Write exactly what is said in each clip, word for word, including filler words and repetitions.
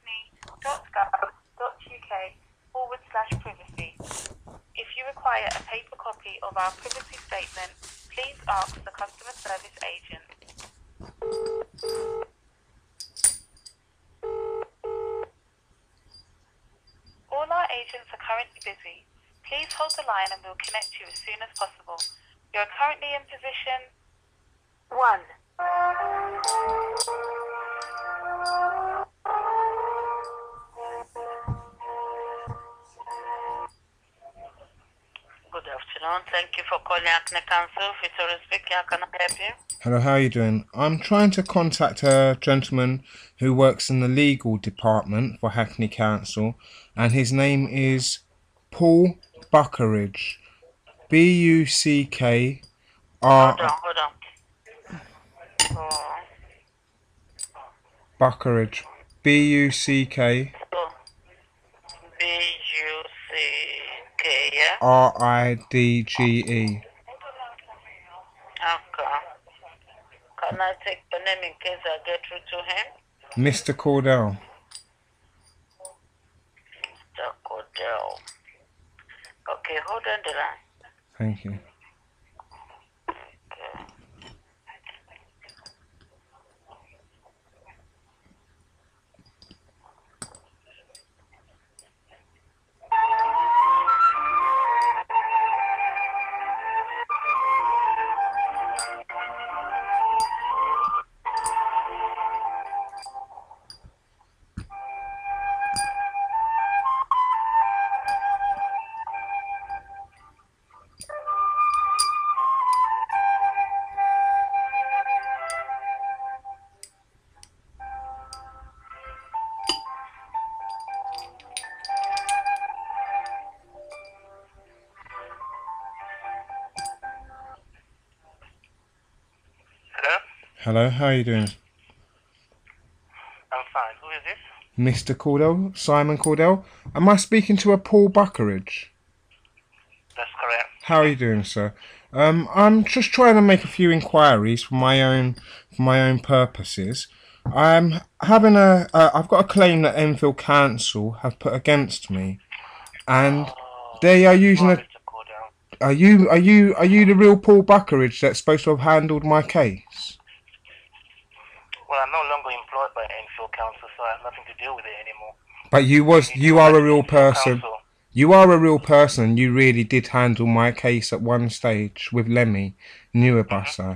hackney.gov.uk forward slash privacy. If you require a paper copy of our privacy statement, please ask the customer service agent. All our agents are currently busy. Please hold the line and we'll connect you as soon as possible. You're currently in position one. Good afternoon. Thank you for calling Hackney Council. Victoria speaking. How can I help you? Hello, how are you doing? I'm trying to contact a gentleman who works in the legal department for Hackney Council, and his name is Paul Buckeridge. B U C K R. Hold on, hold on. Oh. Buckeridge. B U C K. Oh. B U C K, yeah? R I D G E. Okay. Can I take the name in case I get through to him? Mister Cordell. Mister Cordell. Okay, hold on the line. Thank you. Okay. Hello, how are you doing? I'm fine. Who is this? Mister Cordell? Simon Cordell? Am I speaking to a Paul Buckeridge? That's correct. How are you doing, sir? Um, I'm just trying to make a few inquiries for my own for my own purposes. I'm having a uh, I've got a claim that Enfield Council have put against me, and Oh, they are using a. Mister Cordell. Are you are you are you the real Paul Buckeridge that's supposed to have handled my case? Well, I'm no longer employed by Enfield Council, so I have nothing to do with it anymore. But you was need you to are a contact real Enfield person. Council. You are a real person. You really did handle my case at one stage with Lemmy Newabusser.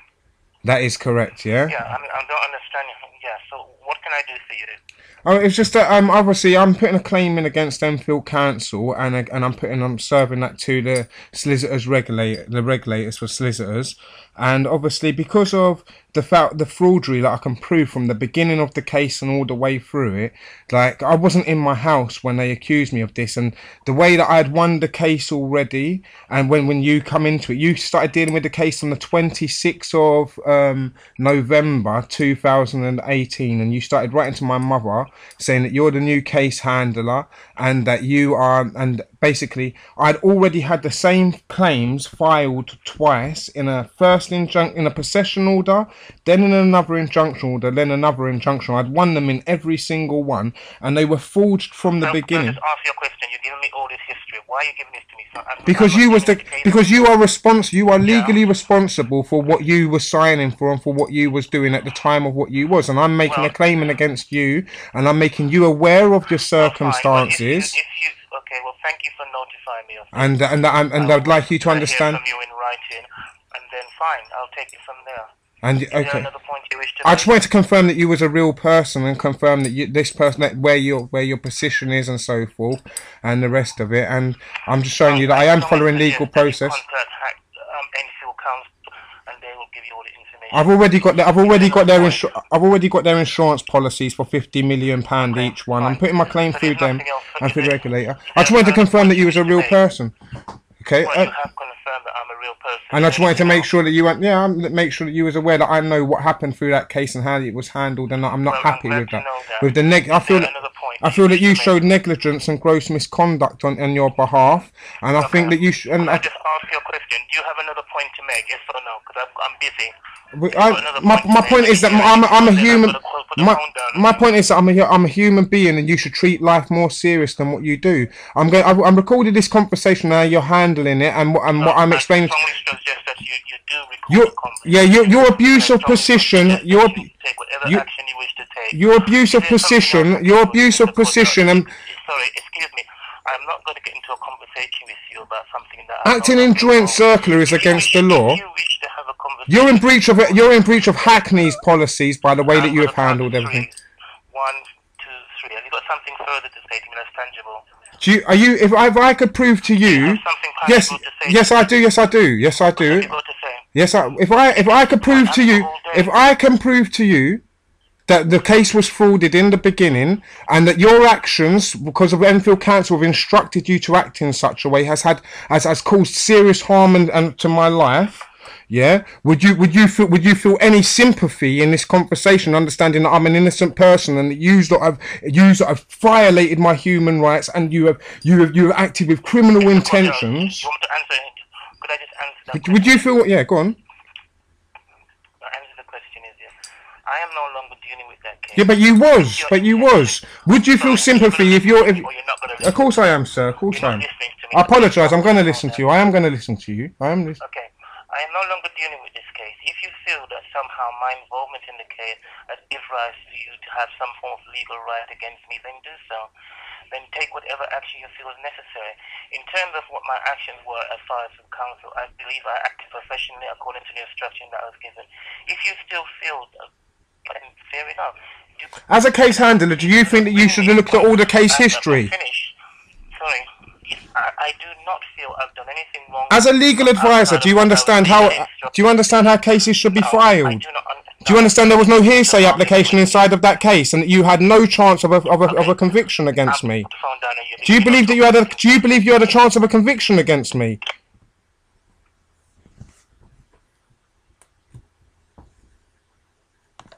That is correct, yeah? Yeah, I mean, I don't understand. Yeah, so what can I do for you? Oh, it's just that um, obviously I'm putting a claim in against Enfield Council, and and I'm putting I'm serving that to the solicitors regulator, the regulators for solicitors, and obviously because of the fact the fraudery that I can prove from the beginning of the case and all the way through it, like I wasn't in my house when they accused me of this, and the way that I had won the case already, and when when you come into it, you started dealing with the case on the twenty-sixth of um, November two thousand eighteen, and you started writing to my mother saying that you're the new case handler and that you are, and basically I'd already had the same claims filed twice, in a first injunction, in a possession order, then in another injunction order, then another injunction. I'd won them in every single one, and they were forged from the Now, beginning. Can I just ask you a question? You're giving me all this history. Why are you giving this to me? So I'm, Because I'm you not was the giving this because you are respons you are Yeah. legally responsible for what you were signing for and for what you was doing at the time of what you was, and I'm making Well- a claim against you, and I'm making you aware of your Well, fine. Well, if circumstances, you, if you, okay, well, thank you for notifying me of this. and and and, and I'd like you to I'll understand. hear from you in writing, and then fine, I'll take it from there. And Is there okay, another point you wish to I make? just wanted to confirm that you was a real person and confirm that you, this person, that where your where your position is and so forth, and the rest of it. And I'm just showing you that I am following legal process. Contact Hack- um, Enfield Council, and they will give you all the information. I've already got the, I've already got their Point. insu- I've already got their insurance policies for fifty million pound Okay, each one. I'm fine. putting my claim So through there's them nothing else. and through the Is there- regulator. is I just there wanted to another confirm point that you was a wish to real make? person. Okay. Well, uh, you have confirmed that I'm a real person. And I just wanted to Anything make else? sure that you went, yeah, I'm- make sure that you was aware that I know what happened through that case and how it was handled, and I'm not Well, I'm happy glad with to that. know that. With the neg, I Is feel there that, another point I feel that you wish to showed make? negligence and gross misconduct on, on your behalf, and I think Okay. that you sh- and Can I I, just ask you a question? Do you have another point to make? Yes or no? Because I'm busy. We- I, my my point is that I'm a, I'm a human. My, my point is that I'm a I'm a human being, and you should treat life more serious than what you do. I'm going. I've, I'm recording this conversation now. You're handling it, and what and what I'm explaining. Your yeah, your your abuse of position. Your you, your abuse of position. Your abuse of position and. Sorry, excuse me. I'm not going to get into a conversation with you about something that acting in joint circular is against the law. You're in breach of it. You're in breach of Hackney's policies by the way that you have handled everything. One, two, three. Have you got something further to say to me that's tangible? Do you, are you? If I, if I could prove to you, yes, yes, I do. Yes, I do. Yes, I do. What have you got to say? Yes, I. If I if I could prove to you, if I can prove to you that the case was frauded in the beginning, and that your actions, because of Enfield Council, have instructed you to act in such a way, has had has, has caused serious harm and, and to my life. Yeah, would you would you feel would you feel any sympathy in this conversation, understanding that I'm an innocent person and that you lot have you lot have violated my human rights and you have you have you have acted with criminal intentions? You want me to answer it? Could I just answer that? Would, would you feel? Yeah, go on. I am no longer dealing with that case. Yeah, but you was, but you was. Would you feel sympathy if you're... If, of course I am, sir, of course I am. I apologise, I'm going to listen to you. I am going to listen to you. I am listening. Okay. I am no longer dealing with this case. If you feel that somehow my involvement in the case has given rise to you to have some form of legal right against me, then do so. Then take whatever action you feel is necessary. In terms of what my actions were as far as the council, I believe I acted professionally according to the instruction that I was given. If you still feel... Uh, fair enough. As a case handler, do you think that you should have looked at all the case history? Sorry, I, I do not feel I've done anything wrong. As a legal advisor, do you understand how do you understand how cases should be filed? Do you understand there was no hearsay application inside of that case, and that you had no chance of a of a, of a conviction against me? Do you believe that you had a do you believe you had a chance of a conviction against me?